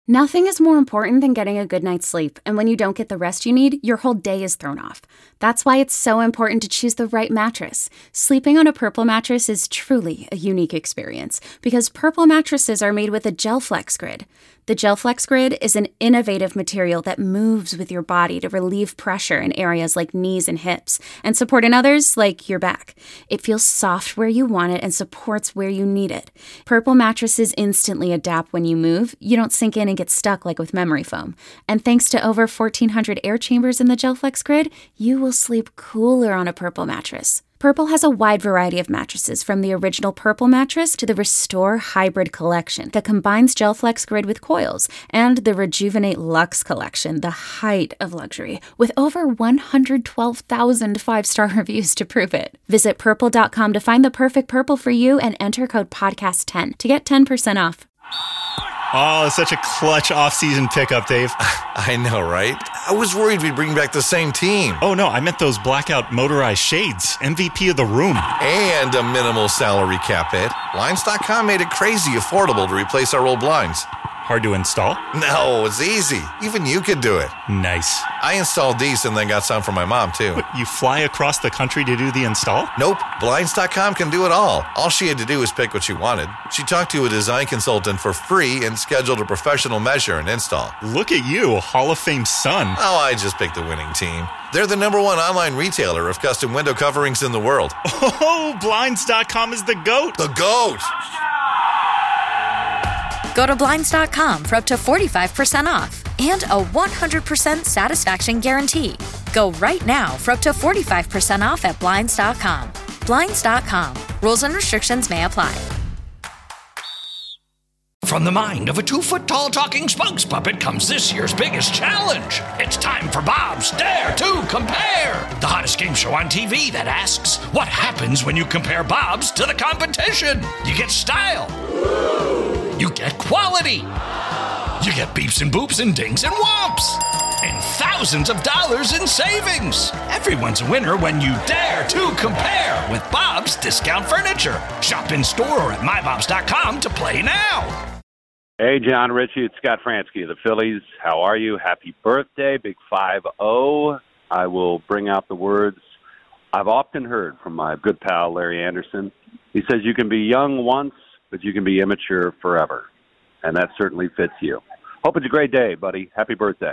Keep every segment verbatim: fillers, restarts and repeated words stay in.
Nothing is more important than getting a good night's sleep, and when you don't get the rest you need, your whole day is thrown off. That's why it's so important to choose the right mattress. Sleeping on a Purple mattress is truly a unique experience, because Purple mattresses are made with a GelFlex Grid. The GelFlex Grid is an innovative material that moves with your body to relieve pressure in areas like knees and hips, and support in others like your back. It feels soft where you want it and supports where you need it. Purple mattresses instantly adapt when you move. You don't sink in and get stuck like with memory foam. And thanks to over fourteen hundred air chambers in the GelFlex Grid, you will sleep cooler on a Purple mattress. Purple has a wide variety of mattresses, from the original Purple mattress to the Restore Hybrid collection that combines GelFlex Grid with coils, and the Rejuvenate Luxe collection, the height of luxury, with over one hundred twelve thousand five-star reviews to prove it. Visit purple dot com to find the perfect Purple for you and enter code podcast ten to get ten percent off. Oh, it's such a clutch off-season pickup, Dave. I know, right? I was worried we'd bring back the same team. Oh, no, I meant those blackout motorized shades. M V P of the room. And a minimal salary cap hit. Blinds dot com made it crazy affordable to replace our old blinds. Hard to install? No, it's easy. Even you could do it. Nice. I installed these and then got some for my mom, too. What, you fly across the country to do the install? Nope. Blinds dot com can do it all. All she had to do was pick what she wanted. She talked to a design consultant for free and scheduled a professional measure and install. Look at you, Hall of Fame son. Oh, I just picked the winning team. They're the number one online retailer of custom window coverings in the world. Oh, Blinds dot com is the GOAT. The GOAT! Go to Blinds dot com for up to forty-five percent off and a one hundred percent satisfaction guarantee. Go right now for up to forty-five percent off at Blinds dot com. Blinds dot com. Rules and restrictions may apply. From the mind of a two-foot-tall talking spokes puppet comes this year's biggest challenge. It's time for Bob's Dare to Compare, the hottest game show on T V that asks, what happens when you compare Bob's to the competition? You get style. You get quality. You get beeps and boops and dings and whomps. And thousands of dollars in savings. Everyone's a winner when you dare to compare with Bob's Discount Furniture. Shop in store or at my bobs dot com to play now. Hey, John Ritchie, it's Scott Fransky of the Phillies. How are you? Happy birthday, big five oh. I will bring out the words I've often heard from my good pal, Larry Anderson. He says you can be young once, but you can be immature forever. And that certainly fits you. Hope it's a great day, buddy. Happy birthday.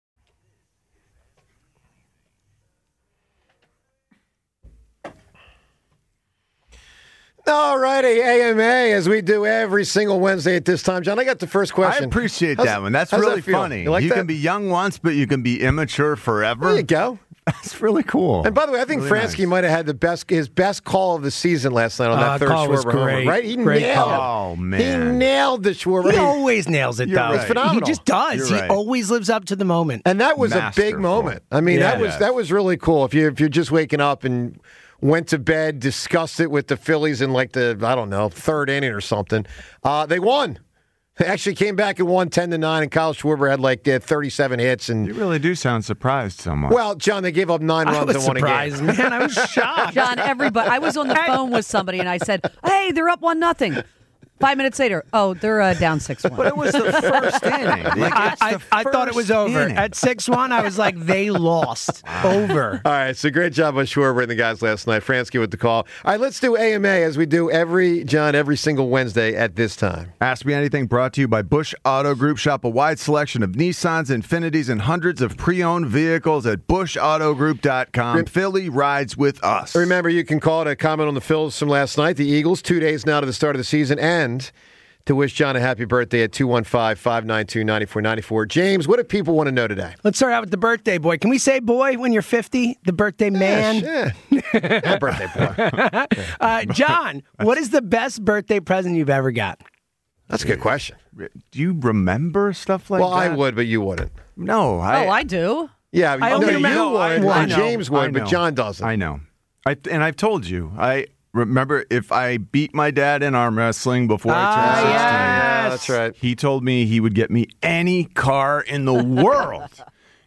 All righty, A M A, as we do every single Wednesday at this time. John, I got the first question. I appreciate how's, that one. That's really really that funny. You, like you that? can be young once, but you can be immature forever. There you go. That's really cool. And by the way, I think really Fransky nice. might have had the best his best call of the season last night on that Uh, third call was Schwarber homer, great. right? He Great nailed call. it. Oh, man. He nailed the Schwarber. He always nails it, You're though. right. It's phenomenal. He just does. You're He right. always lives up to the moment. And that was a big Masterful. moment. I mean, Yeah. that was Yes. that was really cool. If you if you're just waking up and went to bed, discussed it with the Phillies in like the I don't know third inning or something, uh, they won. They actually came back and won ten to nine, and Kyle Schwarber had like uh, thirty-seven hits. And You really do sound surprised somewhat. well, John, they gave up nine I runs was in one surprised, game. man. I was shocked. John, everybody. I was on the phone with somebody and I said, "Hey, they're up one nothing." Five minutes later, oh, they're uh, down six one. But it was the first inning. Like, I, it's I, the I thought it was first over. inning. At six one, I was like, they lost. Over. All right, so great job by Schwarber and the guys last night. Fransky with the call. All right, let's do A M A as we do every, John, every single Wednesday at this time. Ask Me Anything brought to you by Bush Auto Group. Shop a wide selection of Nissans, Infinitis, and hundreds of pre-owned vehicles at bush auto group dot com. Rem- Philly rides with us. Remember, you can call to comment on the Phils from last night. The Eagles, two days now to the start of the season, and to wish John a happy birthday at two one five, five nine two, nine four nine four. James, what do people want to know today? Let's start out with the birthday boy. Can we say boy when you're fifty? The birthday man? Yeah, yeah. My birthday boy. uh, John, what is the best birthday present you've ever got? That's a good question. Do you remember stuff like well, that? I would, but you wouldn't. No. I, oh, I do. Yeah, I no, only you remember- would, I- and I know, James would, I but know. John doesn't. I know. I, and I've told you. I remember if I beat my dad in arm wrestling before I turned Ah, sixteen. yes. Yeah, that's right. He told me he would get me any car in the world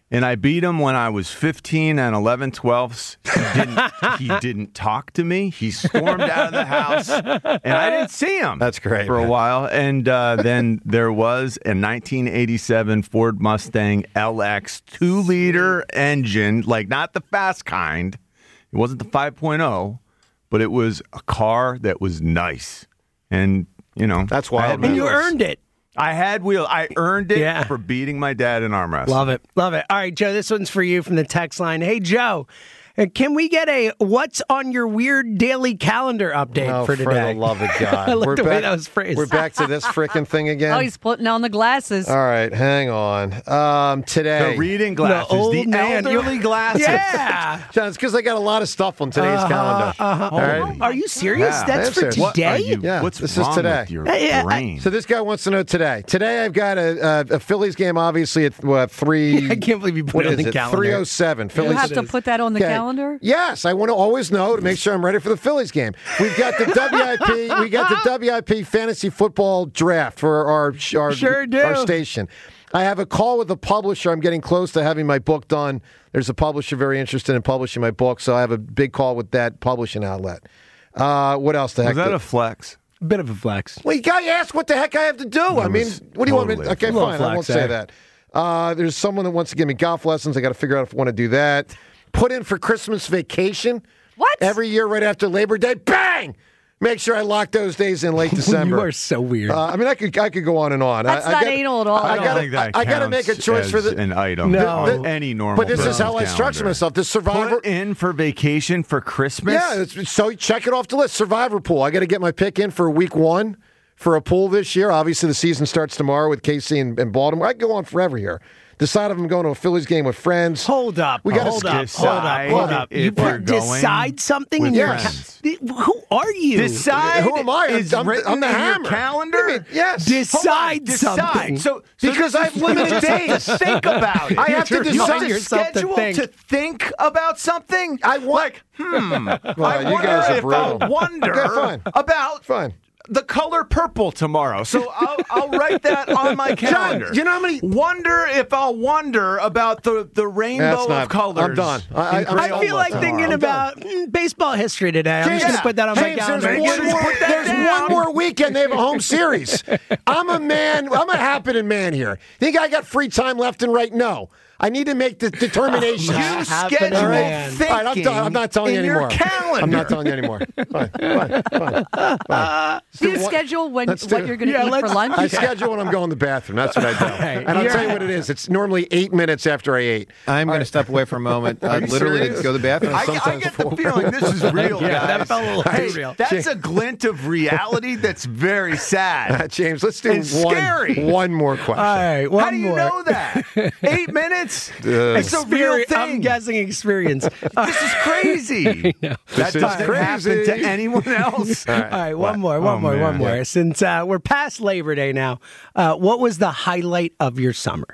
And I beat him when I was fifteen and eleven twelfths. He didn't, he didn't talk to me. He stormed out of the house, and I didn't see him. That's great. For man. a while. And uh, then there was a nineteen eighty-seven Ford Mustang L X two-liter engine, like not the fast kind. It wasn't the five point oh, but it was a car that was nice. And, you know. That's wild. And you earned it. I had wheels. I earned it Yeah. for beating my dad in arm wrestling. Love it. Love it. All right, Joe, this one's for you from the text line. Hey, Joe, uh, can we get a what's on your weird daily calendar update Oh, for for today? the love of God. I like We're the way back- that was phrased. We're back to this freaking thing again. Oh, he's putting on the glasses. All right, hang on. Um, today. The reading glasses. The old The, man. elderly You- glasses. Yeah. John, it's because I got a lot of stuff on today's calendar. Uh-huh. All right? Are you serious? Yeah. That's I'm for serious. What are today? you, Yeah, what's this is wrong today. with your Yeah, I- brain? So this guy wants to know today. Today I've got a, a, a Phillies game, obviously at what, three. I can't believe you put What it on is the it? calendar. Three oh seven. You Phillies. have to put that on the Okay. calendar? Yes, I want to always know to make sure I'm ready for the Phillies game. We've got the W I P. We got the W I P fantasy football draft for our our, Sure do. our station. I have a call with the publisher. I'm getting close to having my book done. There's a publisher very interested in publishing my book, so I have a big call with that publishing outlet. Uh, what else the heck? Was that do- a flex? Bit of a flex. well, you got to ask what the heck I have to do. I mean, was what do you want me to totally Okay, a little fine. I won't flex, say eh? that. Uh, there's someone that wants to give me golf lessons. I got to figure out if I want to do that. Put in for Christmas vacation. What? Every year right after Labor Day. Bang! Make sure I lock those days in late December. You are so weird. Uh, I mean, I could I could go on and on. That's I, I not gotta- anal at all. I, I don't gotta, think that I, I gotta counts make a choice as for the an item No. on any normal. But this is how I person's structure calendar. myself. The Survivor. Put in for vacation for Christmas. Yeah, it's, so check it off the list. Survivor pool. I got to get my pick in for week one for a pool this year. Obviously, the season starts tomorrow with K C and, and Baltimore. I can go on forever here. Decide if I'm going to a Phillies game with friends. Hold up. We gotta hold up. Hold up. decide Hold up. if You you're going decide something with in your friends. ca- Who are you? Decide. Who am I? I'm- Is I'm the- written I'm the in your hammer. calendar. I mean, yes. Decide Decide. something. So, so Because this I have is- limited you just days. Think about it. I have to You decide have yourself to schedule think. to think about something. I want. Like, hmm. Well, I you wonder guys are if brutal. I'll wonder Okay, fine. about Fine. the color purple tomorrow. So I'll, I'll write that on my calendar. John, you know how many? Wonder if I'll wonder about the, the rainbow That's not- of colors. I'm done. I- I- in I'm- I Crayola feel like tomorrow. thinking I'm done. about mm, baseball history today. I'm just going Yeah. to put that on my James, calendar. There's, Make one sure you more, put that there's down. one more weekend. They have a home series. I'm a man. I'm a happening man here. Think I got free time left and right? No. I need to make the determination. You Happening schedule man. thinking All right, I'm, done. I'm not telling you in your anymore. calendar. I'm not telling you anymore. Fine, fine, fine. fine. Do you So what- schedule when let's do what it. you're going to Yeah, eat for let's- lunch? I schedule when I'm going to the bathroom. That's what I do. right. And I'll You're- tell you what it is. It's normally eight minutes after I ate. I'm going to step away for a moment. Uh, you literally serious? to go to the bathroom. I, I sometimes get the before. feeling this is real, Yeah, that guys. felt a little Hey, too real. That's a glint of reality that's very sad. James, let's do It's one, scary. one more question. All right, one How do you more. know that? Eight minutes? It's a real Experi- thing. I'm guessing experience. This is crazy. That This is doesn't happen crazy. to anyone else. All All right. right, one more, one Oh, more, man. one more. Yeah. Since uh, we're past Labor Day now, uh, what was the highlight of your summer?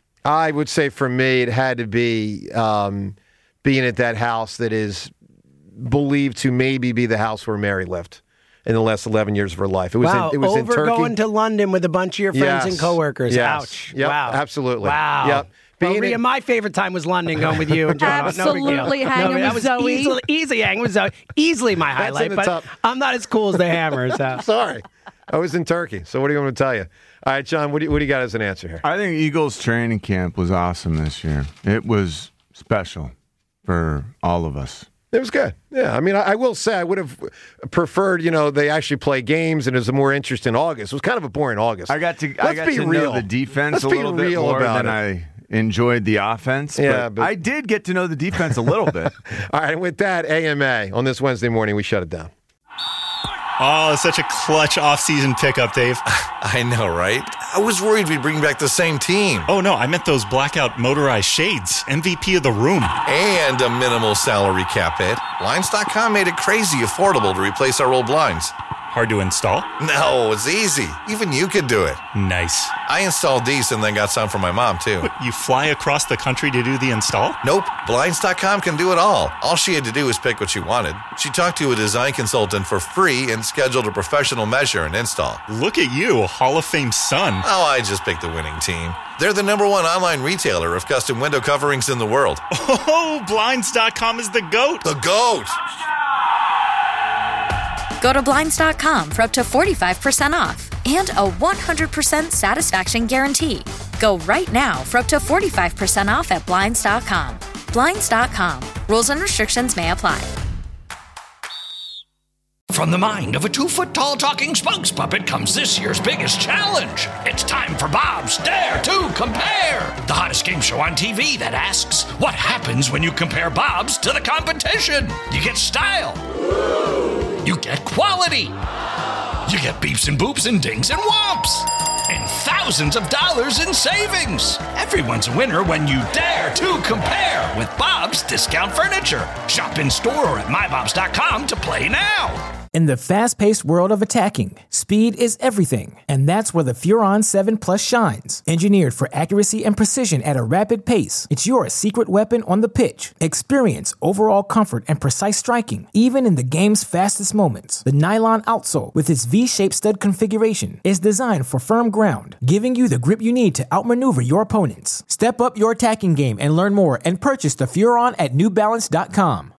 I would say for me, it had to be um, being at that house that is believed to maybe be the house where Mary lived in the last eleven years of her life. It was Wow, in, it was in over Turkey. going to London with a bunch of your friends Yes. and coworkers. Yes. Ouch. Yep, Wow. absolutely. Wow. Yep. Well, Being Rhea, in- my favorite time was London going with you and John. No big deal. Absolutely hanging no, that with was Zoe. Easily, easily hanging with Zoe. Easily my That's in highlight, the but top. I'm not as cool as the Hammer. So. Sorry. I was in Turkey. So what do you want me to tell you? All right, John, what do you, what do you got as an answer here? I think Eagles training camp was awesome this year. It was special for all of us. It was good. Yeah, I mean, I, I will say I would have preferred, you know, they actually play games and there's more interest in August. It was kind of a boring August. I got to I Let's got be to real. know the defense Let's a be little bit real more about than it. I enjoyed the offense. Yeah, but, but- I did get to know the defense a little bit. All right, and with that, A M A on this Wednesday morning, we shut it down. Oh, it's such a clutch offseason pickup, Dave. I know, right? I was worried we'd bring back the same team. Oh, no, I meant those blackout motorized shades. M V P of the room. And a minimal salary cap hit. Blinds dot com made it crazy affordable to replace our old blinds. Hard to install? No, it's easy. Even you could do it. Nice. I installed these and then got some for my mom, too. What, you fly across the country to do the install? Nope. Blinds dot com can do it all. All she had to do was pick what she wanted. She talked to a design consultant for free and scheduled a professional measure and install. Look at you, Hall of Fame son. Oh, I just picked the winning team. They're the number one online retailer of custom window coverings in the world. Oh, Blinds dot com is the GOAT. The GOAT! Go to Blinds dot com for up to forty-five percent off and a one hundred percent satisfaction guarantee. Go right now for up to forty-five percent off at Blinds dot com. Blinds dot com. Rules and restrictions may apply. From the mind of a two-foot-tall talking spokes puppet comes this year's biggest challenge. It's time for Bob's Dare to Compare, the hottest game show on T V that asks, what happens when you compare Bob's to the competition? You get style. You get quality. You get beeps and boops and dings and whomps. And thousands of dollars in savings. Everyone's a winner when you dare to compare with Bob's Discount Furniture. Shop in store or at my bobs dot com to play now. In the fast-paced world of attacking, speed is everything, and that's where the Furon seven Plus shines. Engineered for accuracy and precision at a rapid pace, it's your secret weapon on the pitch. Experience overall comfort and precise striking, even in the game's fastest moments. The nylon outsole, with its V-shaped stud configuration, is designed for firm ground, giving you the grip you need to outmaneuver your opponents. Step up your attacking game and learn more and purchase the Furon at new balance dot com.